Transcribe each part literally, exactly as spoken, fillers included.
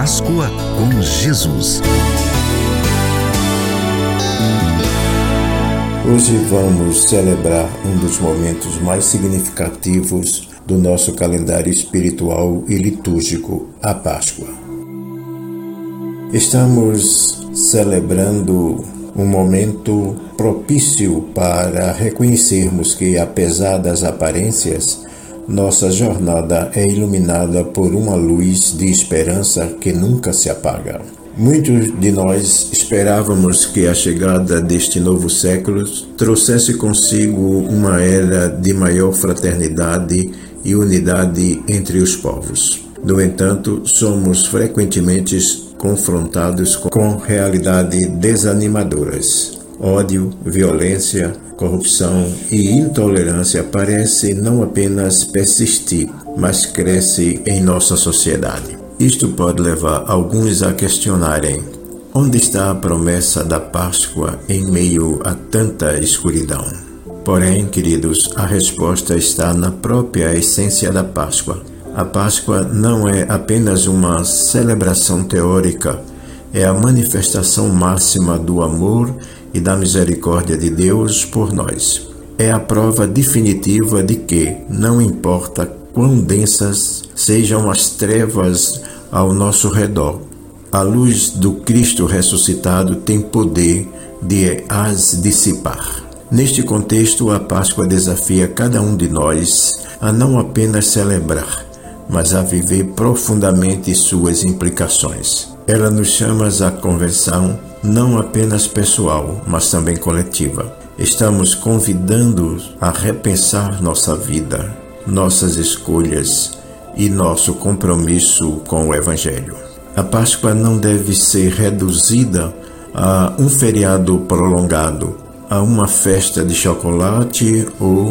Páscoa com Jesus. Hoje vamos celebrar um dos momentos mais significativos do nosso calendário espiritual e litúrgico, a Páscoa. Estamos celebrando um momento propício para reconhecermos que, apesar das aparências, nossa jornada é iluminada por uma luz de esperança que nunca se apaga. Muitos de nós esperávamos que a chegada deste novo século trouxesse consigo uma era de maior fraternidade e unidade entre os povos. No entanto, somos frequentemente confrontados com realidades desanimadoras. Ódio, violência, corrupção e intolerância parecem não apenas persistir, mas crescem em nossa sociedade. Isto pode levar alguns a questionarem: onde está a promessa da Páscoa em meio a tanta escuridão? Porém, queridos, a resposta está na própria essência da Páscoa. A Páscoa não é apenas uma celebração teórica, é a manifestação máxima do amor e da misericórdia de Deus por nós. É a prova definitiva de que, não importa quão densas sejam as trevas ao nosso redor, a luz do Cristo ressuscitado tem poder de as dissipar. Neste contexto, a Páscoa desafia cada um de nós a não apenas celebrar, mas a viver profundamente suas implicações. Ela nos chama à conversão não apenas pessoal, mas também coletiva. Estamos convidando-os a repensar nossa vida, nossas escolhas e nosso compromisso com o Evangelho. A Páscoa não deve ser reduzida a um feriado prolongado, a uma festa de chocolate ou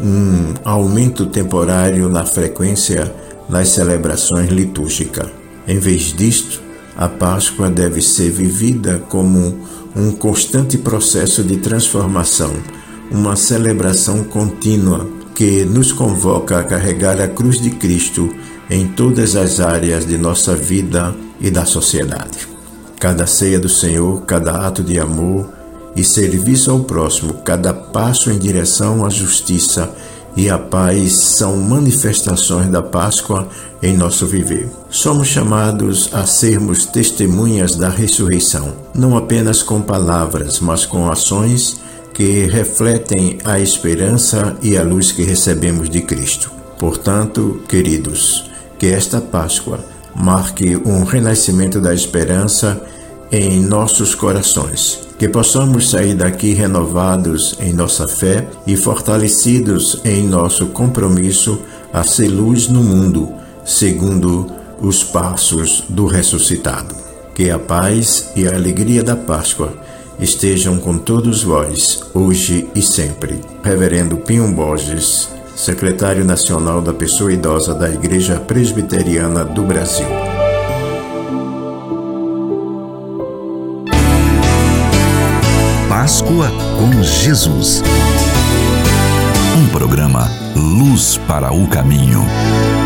um aumento temporário na frequência nas celebrações litúrgicas. Em vez disto, a Páscoa deve ser vivida como um constante processo de transformação, uma celebração contínua que nos convoca a carregar a cruz de Cristo em todas as áreas de nossa vida e da sociedade. Cada ceia do Senhor, cada ato de amor e serviço ao próximo, cada passo em direção à justiça e a paz são manifestações da Páscoa em nosso viver. Somos chamados a sermos testemunhas da ressurreição, não apenas com palavras, mas com ações que refletem a esperança e a luz que recebemos de Cristo. Portanto, queridos, que esta Páscoa marque um renascimento da esperança em nossos corações, que possamos sair daqui renovados em nossa fé e fortalecidos em nosso compromisso a ser luz no mundo, segundo os passos do ressuscitado. Que a paz e a alegria da Páscoa estejam com todos vós, hoje e sempre. Reverendo Pinho Borges, Secretário Nacional da Pessoa Idosa da Igreja Presbiteriana do Brasil. Páscoa com Jesus. Um programa Luz para o Caminho.